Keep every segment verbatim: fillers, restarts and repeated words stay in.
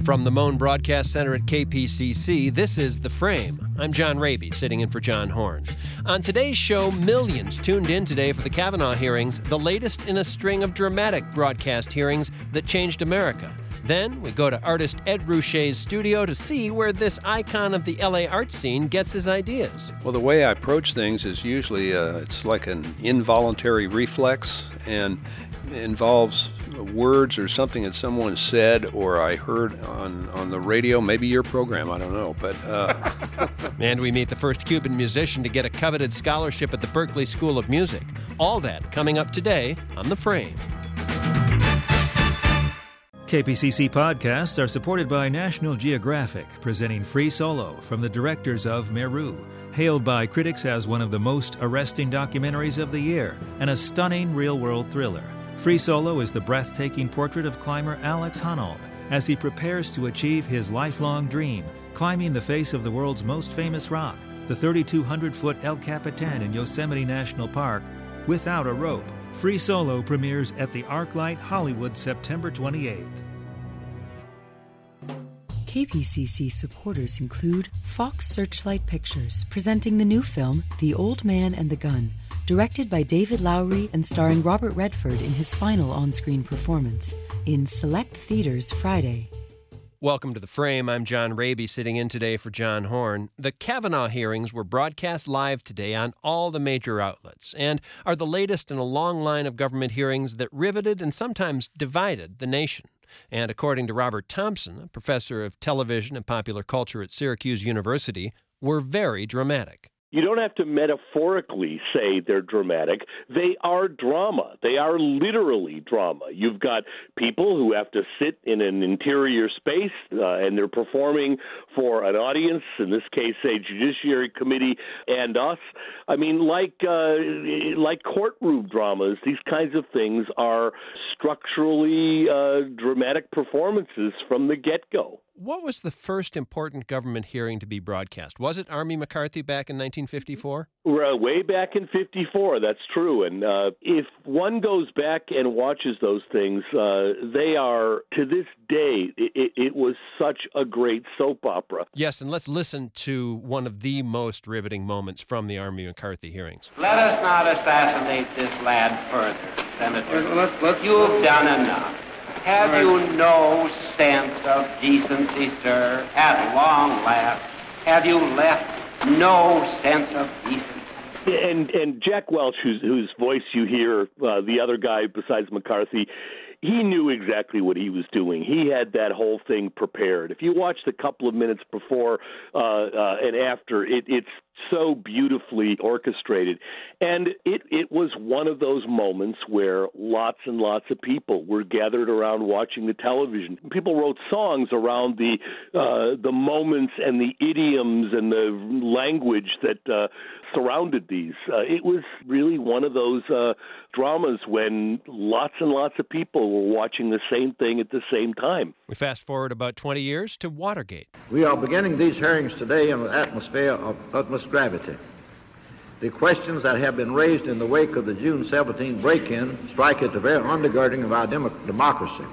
From the Moan Broadcast Center at K P C C, this is The Frame. I'm John Raby, sitting in for John Horn. On today's show, millions tuned in today for the Kavanaugh hearings, the latest in a string of dramatic broadcast hearings that changed America. Then we go to artist Ed Ruscha's studio to see where this icon of the L A art scene gets his ideas. Well, the way I approach things is usually uh, it's like an involuntary reflex, and involves words or something that someone said or I heard on, on the radio, maybe your program, I don't know. But uh... And we meet the first Cuban musician to get a coveted scholarship at the Berklee School of Music. All that coming up today on The Frame. K P C C podcasts are supported by National Geographic, presenting Free Solo from the directors of Meru, hailed by critics as one of the most arresting documentaries of the year and a stunning real-world thriller. Free Solo is the breathtaking portrait of climber Alex Honnold as he prepares to achieve his lifelong dream, climbing the face of the world's most famous rock, the thirty-two hundred foot El Capitan in Yosemite National Park, without a rope. Free Solo premieres at the ArcLight Hollywood September twenty-eighth. K P C C supporters include Fox Searchlight Pictures, presenting the new film The Old Man and the Gun, directed by David Lowery and starring Robert Redford in his final on-screen performance, in select theaters Friday. Welcome to The Frame. I'm John Raby, sitting in today for John Horn. The Kavanaugh hearings were broadcast live today on all the major outlets and are the latest in a long line of government hearings that riveted and sometimes divided the nation. And according to Robert Thompson, a professor of television and popular culture at Syracuse University, were very dramatic. You don't have to metaphorically say they're dramatic. They are drama. They are literally drama. You've got people who have to sit in an interior space, uh, and they're performing for an audience, in this case, a Judiciary Committee and us. I mean, like uh, like courtroom dramas, these kinds of things are structurally uh, dramatic performances from the get-go. What was the first important government hearing to be broadcast? Was it Army McCarthy back in nineteen fifty-four? Well, way back in fifty-four, that's true. And uh, if one goes back and watches those things, uh, they are, to this day, it, it was such a great soap opera. Yes, and let's listen to one of the most riveting moments from the Army McCarthy hearings. Let us not assassinate this lad further, Senator. Let's, let's, You've done enough. Have right. you no sense of decency, sir? At long last, have you left no sense of decency? And and Jack Welch, whose whose voice you hear, uh, the other guy besides McCarthy, he knew exactly what he was doing. He had that whole thing prepared. If you watched a couple of minutes before uh, uh, and after, it, it's so beautifully orchestrated. And it, it was one of those moments where lots and lots of people were gathered around watching the television. People wrote songs around the uh, the moments and the idioms and the language that uh, surrounded these. Uh, it was really one of those uh, dramas when lots and lots of people were watching the same thing at the same time. We fast forward about twenty years to Watergate. We are beginning these hearings today in an atmosphere of utmost gravity. The questions that have been raised in the wake of the June seventeenth break-in strike at the very undergirding of our demo- democracy.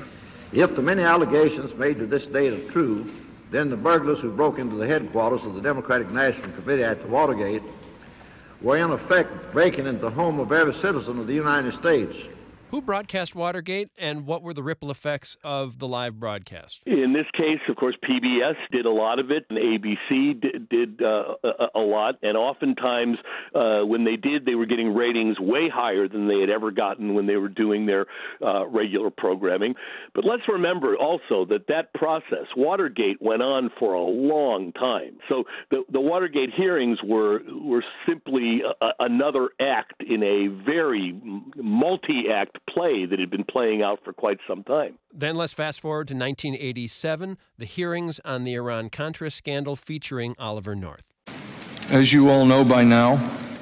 If the many allegations made to this date are true, then the burglars who broke into the headquarters of the Democratic National Committee at Watergate were in effect breaking into the home of every citizen of the United States. Who broadcast Watergate, and what were the ripple effects of the live broadcast? In this case, of course, P B S did a lot of it, and A B C did, did uh, a, a lot. And oftentimes, uh, when they did, they were getting ratings way higher than they had ever gotten when they were doing their uh, regular programming. But let's remember also that that process, Watergate, went on for a long time. So the, the Watergate hearings were were simply a, another act in a very multi-act play that had been playing out for quite some time. Then let's fast forward to nineteen eighty-seven, the hearings on the Iran-Contra scandal featuring Oliver North. As you all know by now,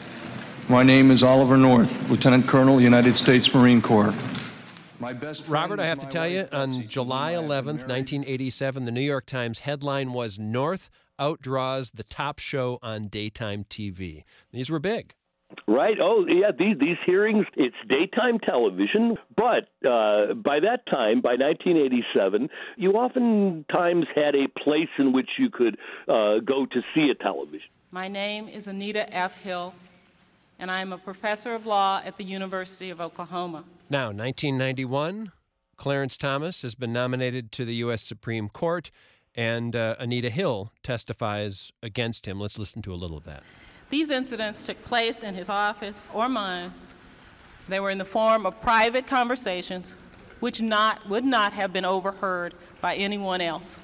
my name is Oliver North, Lieutenant Colonel, United States Marine Corps. My best Robert, I have to tell you, on July eleventh, nineteen eighty-seven, the New York Times headline was North outdraws the top show on daytime T V. These were big. Right. Oh, yeah, these, these hearings, it's daytime television, but uh, by that time, by nineteen eighty-seven, you oftentimes had a place in which you could uh, go to see a television. My name is Anita F. Hill, and I am a professor of law at the University of Oklahoma. Now, nineteen ninety-one, Clarence Thomas has been nominated to the U S Supreme Court, and uh, Anita Hill testifies against him. Let's listen to a little of that. These incidents took place in his office or mine. They were in the form of private conversations which not, would not have been overheard by anyone else.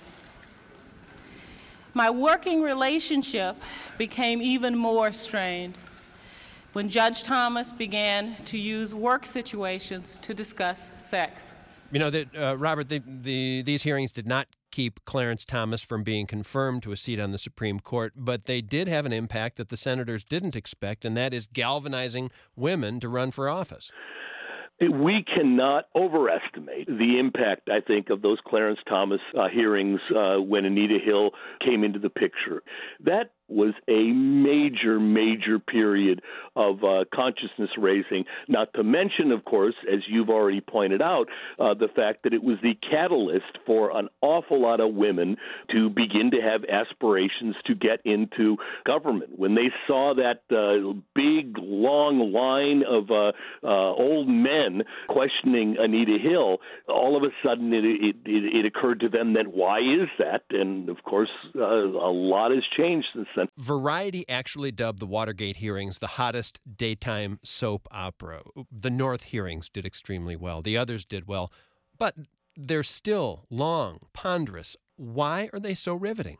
My working relationship became even more strained when Judge Thomas began to use work situations to discuss sex. You know, that uh, Robert, the, the, these hearings did not keep Clarence Thomas from being confirmed to a seat on the Supreme Court, but they did have an impact that the senators didn't expect, and that is galvanizing women to run for office. We cannot overestimate the impact, I think, of those Clarence Thomas uh, hearings uh, when Anita Hill came into the picture. That was a major, major period of uh, consciousness raising, not to mention, of course, as you've already pointed out, uh, the fact that it was the catalyst for an awful lot of women to begin to have aspirations to get into government. When they saw that uh, big, long line of uh, uh, old men questioning Anita Hill, all of a sudden it, it, it, it occurred to them that why is that? And, of course, uh, a lot has changed since then. Variety actually dubbed the Watergate hearings the hottest daytime soap opera. The North hearings did extremely well. The others did well. But they're still long, ponderous. Why are they so riveting?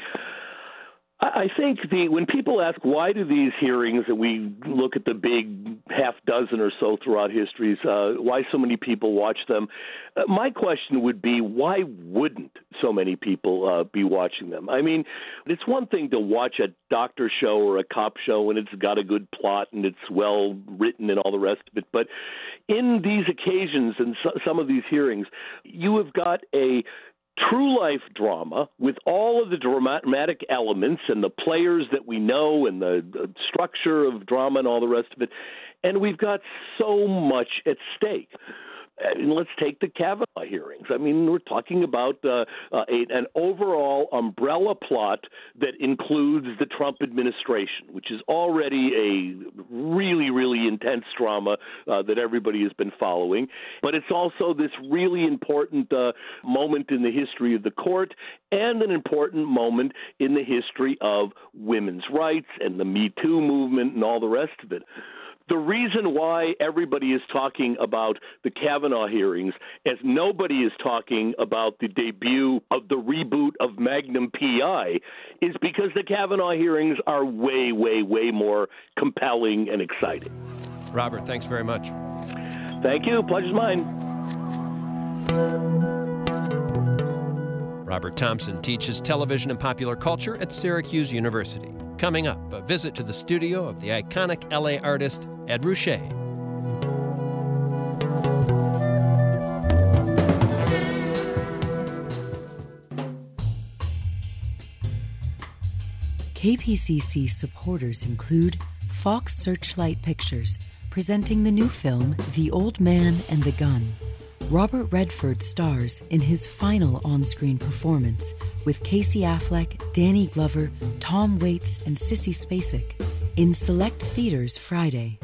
I think the when people ask why do these hearings, and we look at the big half dozen or so throughout histories, uh, why so many people watch them, uh, my question would be why wouldn't so many people uh, be watching them? I mean, it's one thing to watch a doctor show or a cop show and it's got a good plot and it's well written and all the rest of it, but in these occasions and so, some of these hearings, you have got a true life drama with all of the dramatic elements and the players that we know and the, the structure of drama and all the rest of it. And we've got so much at stake. And let's take the Kavanaugh hearings. I mean, we're talking about uh, uh, a, an overall umbrella plot that includes the Trump administration, which is already a really, really intense drama uh, that everybody has been following. But it's also this really important uh, moment in the history of the court and an important moment in the history of women's rights and the Me Too movement and all the rest of it. The reason why everybody is talking about the Kavanaugh hearings, as nobody is talking about the debut of the reboot of Magnum P I, is because the Kavanaugh hearings are way, way, way more compelling and exciting. Robert, thanks very much. Thank you. Pleasure's mine. Robert Thompson teaches television and popular culture at Syracuse University. Coming up, a visit to the studio of the iconic L A artist Ed Ruscha. K P C C supporters include Fox Searchlight Pictures, presenting the new film The Old Man and the Gun. Robert Redford stars in his final on-screen performance with Casey Affleck, Danny Glover, Tom Waits, and Sissy Spacek in select theaters Friday.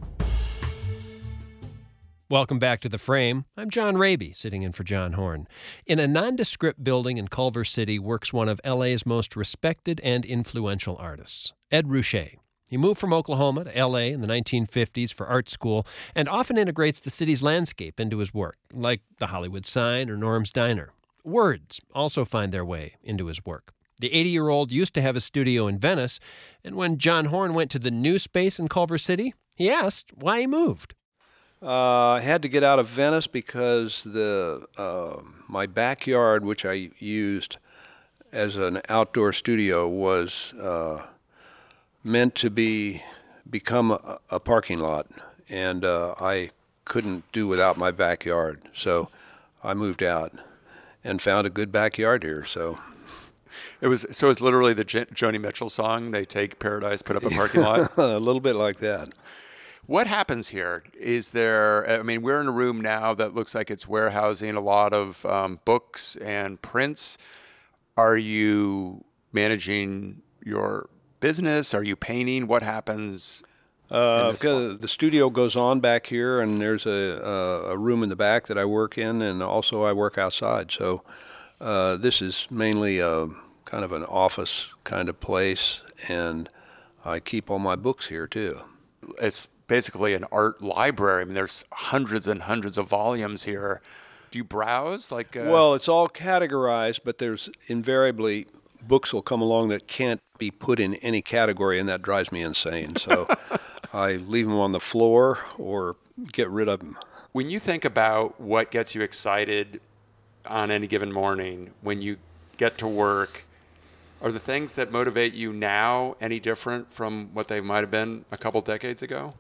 Welcome back to The Frame. I'm John Raby, sitting in for John Horn. In a nondescript building in Culver City works one of L A's most respected and influential artists, Ed Ruscha. He moved from Oklahoma to L A in the nineteen fifties for art school and often integrates the city's landscape into his work, like the Hollywood sign or Norm's Diner. Words also find their way into his work. The eighty-year-old used to have a studio in Venice, and when John Horn went to the new space in Culver City, he asked why he moved. Uh, I had to get out of Venice because the uh, my backyard, which I used as an outdoor studio, was uh, meant to be become a, a parking lot, and uh, I couldn't do without my backyard. So I moved out and found a good backyard here. So It was so it's literally the J- Joni Mitchell song. They take Paradise, put up a parking lot. A little bit like that. What happens here? Is there, I mean, we're in a room now that looks like it's warehousing a lot of um, books and prints. Are you managing your business? Are you painting? What happens? Uh, the studio goes on back here, and there's a, a, a room in the back that I work in, and also I work outside. So uh, this is mainly a kind of an office kind of place, and I keep all my books here too. It's basically an art library. I mean, there's hundreds and hundreds of volumes here. Do you browse? Like, uh... Well, it's all categorized, but there's invariably books will come along that can't be put in any category, and that drives me insane. So I leave them on the floor or get rid of them. When you think about what gets you excited on any given morning, when you get to work, are the things that motivate you now any different from what they might have been a couple decades ago?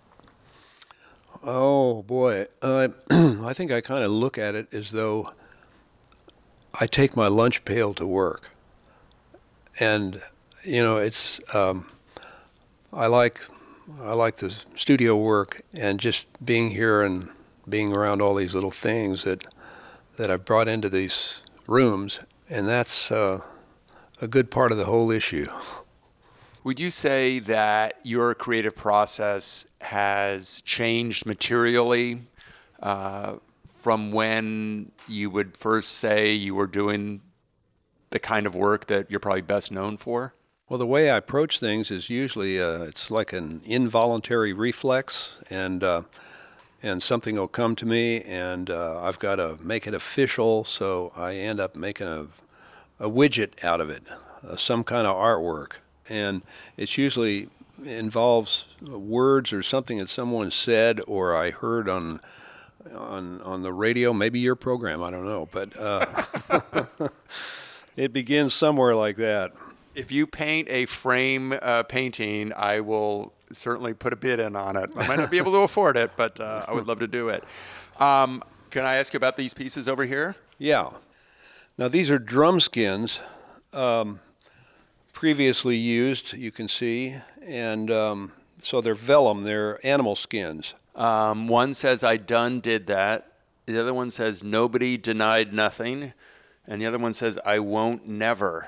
Oh, boy. Uh, I think I kind of look at it as though I take my lunch pail to work. And, you know, it's, um, I like, I like the studio work and just being here and being around all these little things that, that I've brought into these rooms. And that's uh, a good part of the whole issue. Would you say that your creative process has changed materially uh, from when you would first say you were doing the kind of work that you're probably best known for? Well, the way I approach things is usually uh, it's like an involuntary reflex, and uh, and something will come to me, and uh, I've got to make it official, so I end up making a, a widget out of it, uh, some kind of artwork. And it usually involves words or something that someone said or I heard on on on the radio, maybe your program, I don't know. But uh, it begins somewhere like that. If you paint a frame uh, painting, I will certainly put a bid in on it. I might not be able to afford it, but uh, I would love to do it. Um, can I ask you about these pieces over here? Yeah. Now, these are drum skins. Um, previously used, you can see, and um, so they're vellum, they're animal skins. Um, one says, I done did that. The other one says, nobody denied nothing. And the other one says, I won't never.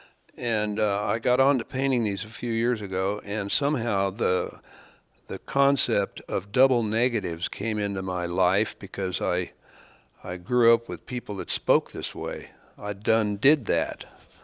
And uh, I got on to painting these a few years ago, and somehow the the concept of double negatives came into my life because I I grew up with people that spoke this way. I done did that.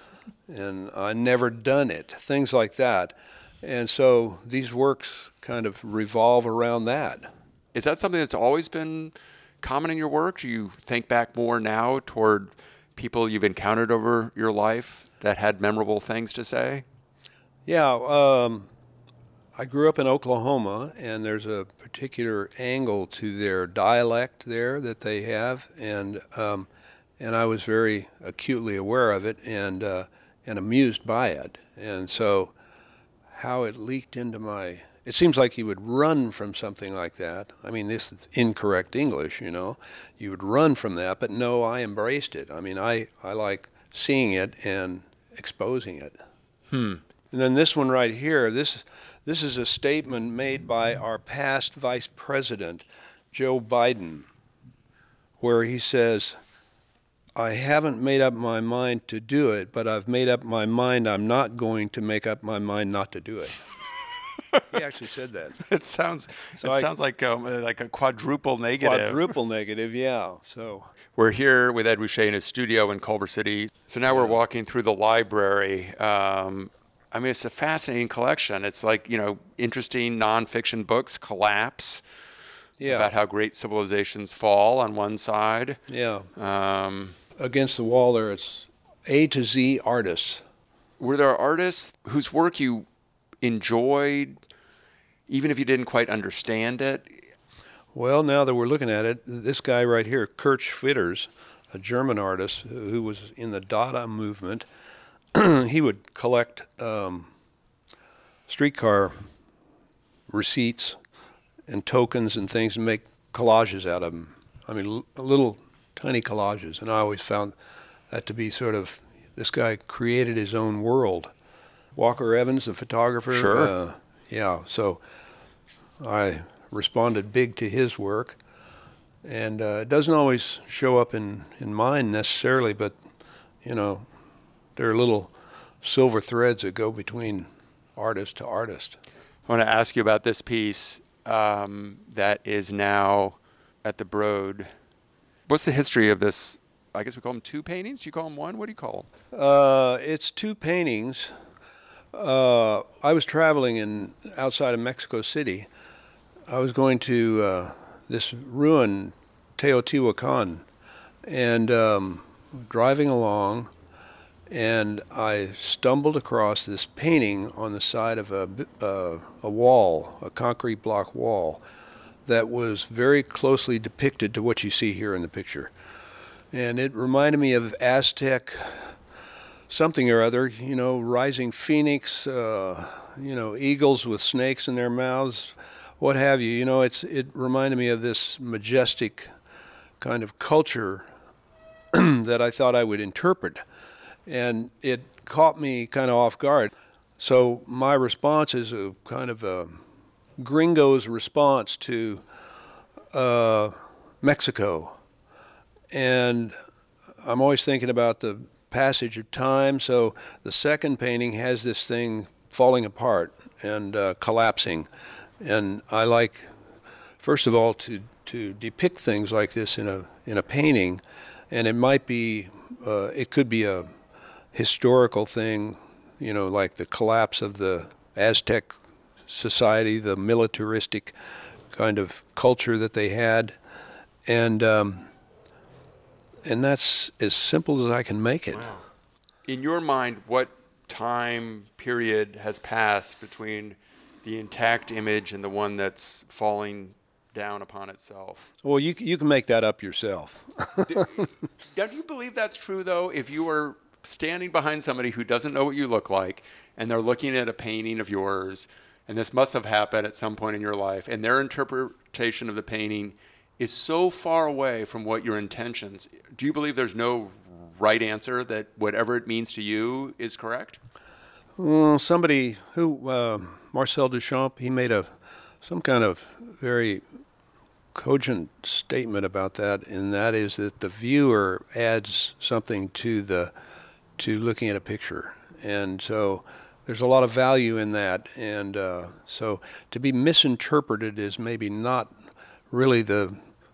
And I never done it, things like that. And so these works kind of revolve around that. Is that something that's always been common in your work? Do you think back more now toward people you've encountered over your life that had memorable things to say? Yeah, um, I grew up in Oklahoma, and there's a particular angle to their dialect there that they have, and um, and I was very acutely aware of it, and uh, and amused by it. And so how it leaked into my, it seems like you would run from something like that. I mean, this is incorrect English, you know. You would run from that, but no, I embraced it. I mean, I, I like seeing it and exposing it. Hmm. And then this one right here, this this is a statement made by our past Vice President, Joe Biden, where he says, I haven't made up my mind to do it, but I've made up my mind I'm not going to make up my mind not to do it. He actually said that. It sounds so it I, sounds like um, like a quadruple negative. Quadruple negative, yeah. So we're here with Ed Ruscha in his studio in Culver City. So now yeah. we're walking through the library. Um, I mean, it's a fascinating collection. It's like, you know, interesting nonfiction books collapse. Yeah. About how great civilizations fall on one side. Yeah. Um, Against the wall there, it's A to Z artists. Were there artists whose work you enjoyed, even if you didn't quite understand it? Well, now that we're looking at it, this guy right here, Kurt Schwitters, a German artist who was in the Dada movement, he would collect um, streetcar receipts and tokens and things and make collages out of them. I mean, l- little tiny collages. And I always found that to be sort of this guy created his own world. Walker Evans, the photographer. Sure. Uh, yeah, so I responded big to his work. And uh, it doesn't always show up in, in mine necessarily, but, you know, there are little silver threads that go between artist to artist. I want to ask you about this piece um, that is now at the Broad. What's the history of this? I guess we call them two paintings. Do you call them one? What do you call them? Uh, it's two paintings. Uh, I was traveling in outside of Mexico City. I was going to uh, this ruin, Teotihuacan, and um, driving along, and I stumbled across this painting on the side of a, uh, a wall, a concrete block wall, that was very closely depicted to what you see here in the picture. And it reminded me of Aztec something or other, you know, rising phoenix, uh, you know, eagles with snakes in their mouths, what have you. You know, it's it reminded me of this majestic kind of culture that I thought I would interpret. And it caught me kind of off guard. So my response is a kind of a gringo's response to uh, Mexico. And I'm always thinking about the passage of time. So the second painting has this thing falling apart and uh, collapsing. And I like, first of all, to, to depict things like this in a in a painting. And it might be, uh, it could be a historical thing, you know, like the collapse of the Aztec society, the militaristic kind of culture that they had. And um, and that's as simple as I can make it. Wow. In your mind, what time period has passed between the intact image and the one that's falling down upon itself? Well, you you can make that up yourself. Do you believe that's true, though? If you were standing behind somebody who doesn't know what you look like, and they're looking at a painting of yours, and this must have happened at some point in your life, and their interpretation of the painting is so far away from what your intentions, do you believe there's no right answer, that whatever it means to you is correct? Well, somebody who, uh, Marcel Duchamp, he made a some kind of very cogent statement about that, and that is that the viewer adds something to the to looking at a picture. And so there's a lot of value in that. And uh, so to be misinterpreted is maybe not really the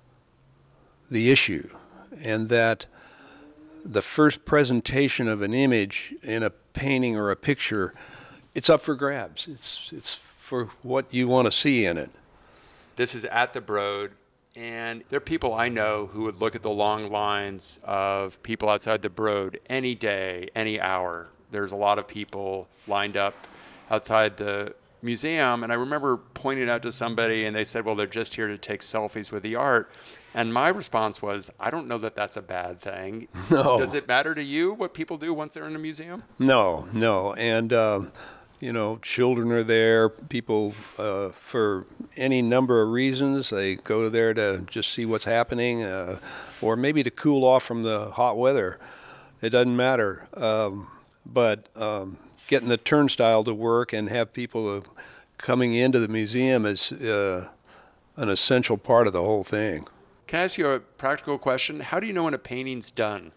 the issue. And that the first presentation of an image in a painting or a picture, it's up for grabs. It's it's for what you want to see in it. This is at the Broad, and there are people I know who would look at the long lines of people outside the Broad any day, any hour. There's a lot of people lined up outside the museum, and I remember pointing out to somebody, and they said, well, they're just here to take selfies with the art. And my response was, I don't know that that's a bad thing. No. Does it matter to you what people do once they're in a museum? No, no. And, uh, you know, children are there, people, uh, for any number of reasons, they go there to just see what's happening, uh, or maybe to cool off from the hot weather. It doesn't matter. Um, but um, getting the turnstile to work and have people uh, coming into the museum is uh, an essential part of the whole thing. Can I ask you a practical question? How do you know when a painting's done?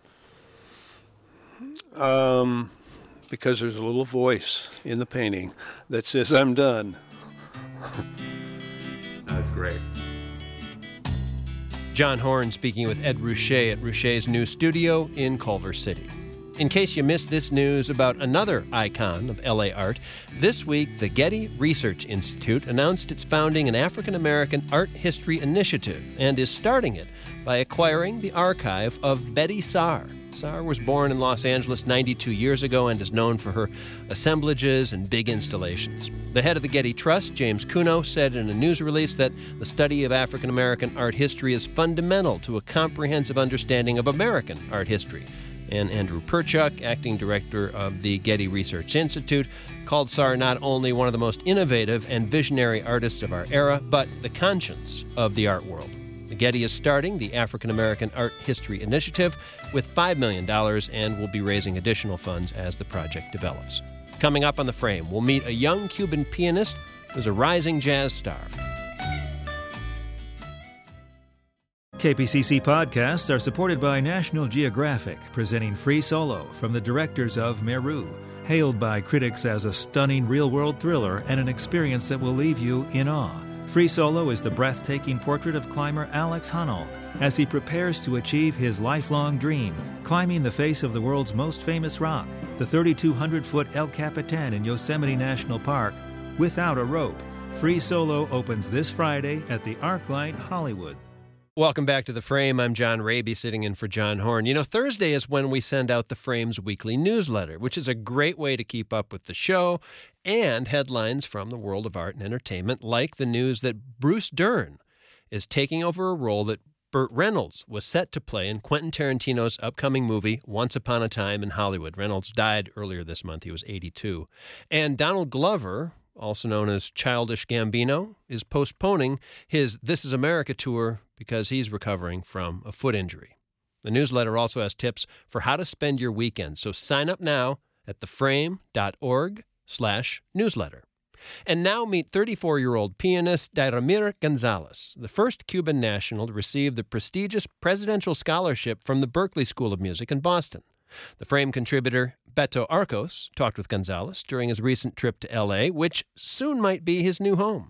Um, because there's a little voice in the painting that says, I'm done. That's great. John Horn speaking with Ed Ruscha at Ruscha's new studio in Culver City. In case you missed this news about another icon of L A art, this week the Getty Research Institute announced it's founding an African-American art history initiative and is starting it by acquiring the archive of Betty Saar. Saar was born in Los Angeles ninety-two years ago and is known for her assemblages and big installations. The head of the Getty Trust, James Cuno, said in a news release that the study of African-American art history is fundamental to a comprehensive understanding of American art history. And Andrew Perchuk, acting director of the Getty Research Institute, called Saar not only one of the most innovative and visionary artists of our era, but the conscience of the art world. The Getty is starting the African American Art History Initiative with five million dollars and will be raising additional funds as the project develops. Coming up on The Frame, we'll meet a young Cuban pianist who's a rising jazz star. K P C C podcasts are supported by National Geographic, presenting Free Solo from the directors of Meru, hailed by critics as a stunning real-world thriller and an experience that will leave you in awe. Free Solo is the breathtaking portrait of climber Alex Honnold as he prepares to achieve his lifelong dream, climbing the face of the world's most famous rock, the thirty-two hundred foot El Capitan in Yosemite National Park, without a rope. Free Solo opens this Friday at the ArcLight Hollywood. Welcome back to The Frame. I'm John Raby, sitting in for John Horn. You know, Thursday is when we send out The Frame's weekly newsletter, which is a great way to keep up with the show and headlines from the world of art and entertainment, like the news that Bruce Dern is taking over a role that Burt Reynolds was set to play in Quentin Tarantino's upcoming movie, Once Upon a Time in Hollywood. Reynolds died earlier this month. He was eighty-two. And Donald Glover, also known as Childish Gambino, is postponing his This Is America tour because he's recovering from a foot injury. The newsletter also has tips for how to spend your weekend, so sign up now at theframe.org slash newsletter. And now meet thirty-four-year-old pianist Dairamir Gonzalez, the first Cuban national to receive the prestigious Presidential Scholarship from the Berklee School of Music in Boston. The Frame contributor Beto Arcos talked with Gonzalez during his recent trip to L A, which soon might be his new home.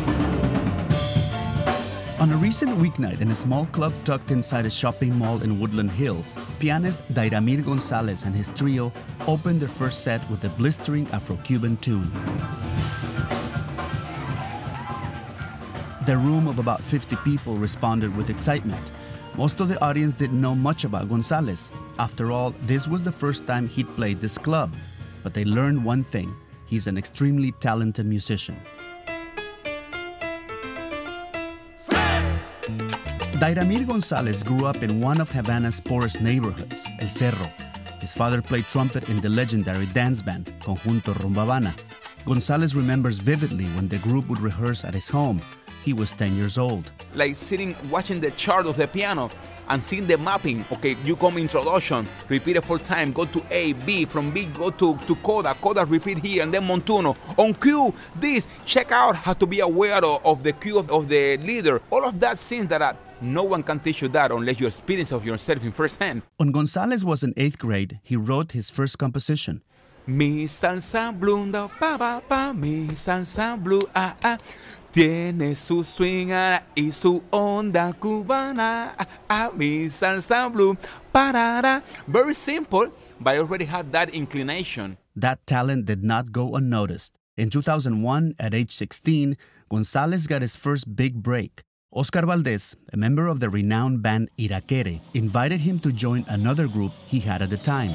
On a recent weeknight in a small club tucked inside a shopping mall in Woodland Hills, pianist Dairamir Gonzalez and his trio opened their first set with a blistering Afro-Cuban tune. The room of about fifty people responded with excitement. Most of the audience didn't know much about Gonzalez. After all, this was the first time he'd played this club. But they learned one thing: he's an extremely talented musician. Dairamir Gonzalez grew up in one of Havana's poorest neighborhoods, El Cerro. His father played trumpet in the legendary dance band, Conjunto Rumbabana. Gonzalez remembers vividly when the group would rehearse at his home. He was ten years old. Like sitting, watching the chart of the piano and seeing the mapping. Okay, you come introduction, repeat it four times, go to A, B, from B, go to, to coda, coda, repeat here, and then montuno. On cue, this, check out how to be aware of, of the cue of, of the leader. All of that things that are, no one can teach you that unless you experience of yourself in first hand. When Gonzalez was in eighth grade, he wrote his first composition. Mi salsa blue, da, pa, pa, pa, mi salsa blue, ah, ah. Tiene su swing y su onda cubana, ah, ah, mi salsa blue, parara. Very simple, but I already had that inclination. That talent did not go unnoticed. In two thousand one, at age sixteen, Gonzalez got his first big break. Oscar Valdez, a member of the renowned band Irakere, invited him to join another group he had at the time.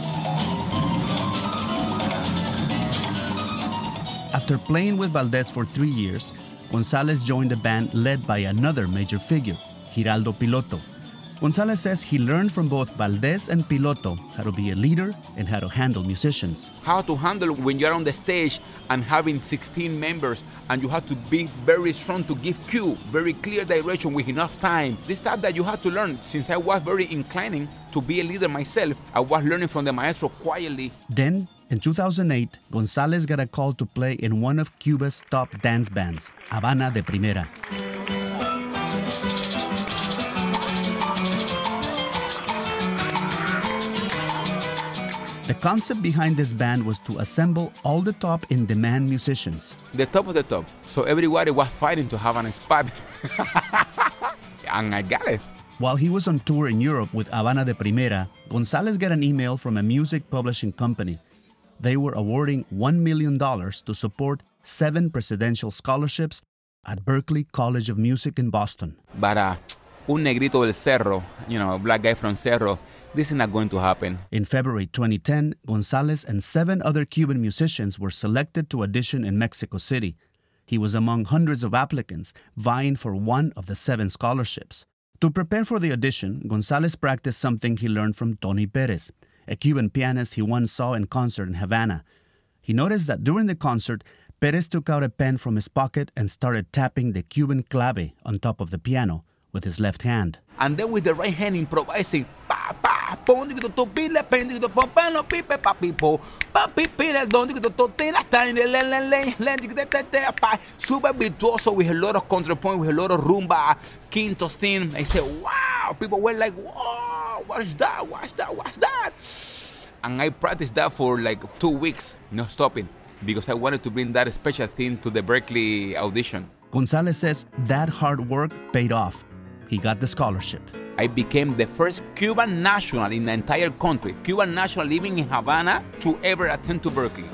After playing with Valdez for three years, Gonzalez joined a band led by another major figure, Giraldo Piloto. Gonzalez says he learned from both Valdez and Piloto how to be a leader and how to handle musicians. How to handle when you're on the stage and having sixteen members and you have to be very strong to give cue, very clear direction with enough time. This stuff that you have to learn. Since I was very inclining to be a leader myself, I was learning from the maestro quietly. Then, in two thousand eight, Gonzalez got a call to play in one of Cuba's top dance bands, Habana de Primera. The concept behind this band was to assemble all the top in-demand musicians. The top of the top. So everybody was fighting to have an spot. And I got it. While he was on tour in Europe with Habana de Primera, Gonzalez got an email from a music publishing company. They were awarding one million dollars to support seven presidential scholarships at Berklee College of Music in Boston. But uh, un negrito del Cerro, you know, a black guy from Cerro, this is not going to happen. In February twenty ten, Gonzalez and seven other Cuban musicians were selected to audition in Mexico City. He was among hundreds of applicants vying for one of the seven scholarships. To prepare for the audition, Gonzalez practiced something he learned from Tony Perez, a Cuban pianist he once saw in concert in Havana. He noticed that during the concert, Perez took out a pen from his pocket and started tapping the Cuban clave on top of the piano, with his left hand. And then with the right hand improvising. Pa, pa, pon, digo, to, pile, pen, digo, to, pon, pan, no, pipe, pa, pipo. Pa, pipile, don, digo, to, te, la, ta, le, le, le, le, le, digo, te, te, te, pa. Super virtuoso with a lot of contrapoint, with a lot of rumba, quinto theme. I said, wow. People were like, whoa, what is that? What's that? What's that? And I practiced that for like two weeks, no stopping, because I wanted to bring that special thing to the Berklee audition. Gonzalez says that hard work paid off. He got the scholarship. I became the first Cuban national in the entire country, Cuban national living in Havana, to ever attend to Berklee.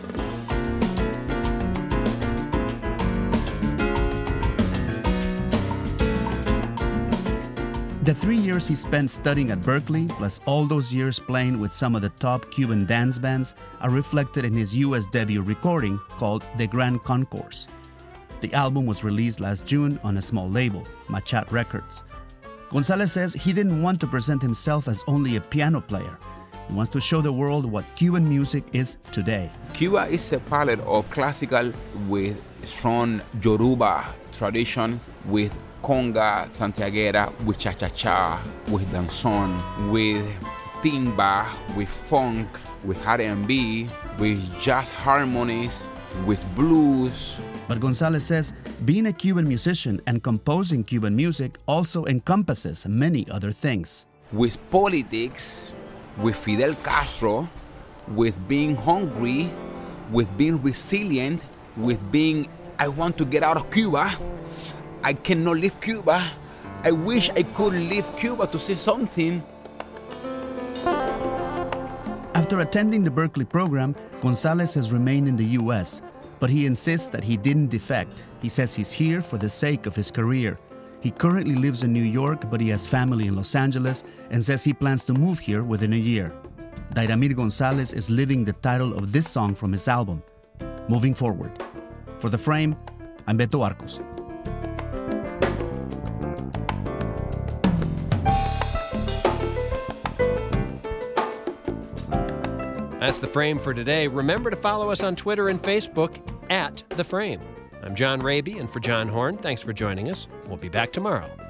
The three years he spent studying at Berklee, plus all those years playing with some of the top Cuban dance bands, are reflected in his U S debut recording called The Grand Concourse. The album was released last June on a small label, Machat Records. Gonzalez says he didn't want to present himself as only a piano player. He wants to show the world what Cuban music is today. Cuba is a palette of classical with strong Yoruba tradition, with conga, santiaguera, with cha-cha-cha, with danzón, with timba, with funk, with R and B, with jazz harmonies, with blues. But Gonzalez says being a Cuban musician and composing Cuban music also encompasses many other things. With politics, with Fidel Castro, with being hungry, with being resilient, with being, I want to get out of Cuba, I cannot leave Cuba, I wish I could leave Cuba to see something. After attending the Berklee program, Gonzalez has remained in the U S, but he insists that he didn't defect. He says he's here for the sake of his career. He currently lives in New York, but he has family in Los Angeles and says he plans to move here within a year. Dairamir Gonzalez is living the title of this song from his album, Moving Forward. For The Frame, I'm Beto Arcos. That's The Frame for today. Remember to follow us on Twitter and Facebook at The Frame. I'm John Raby, and for John Horn, thanks for joining us. We'll be back tomorrow.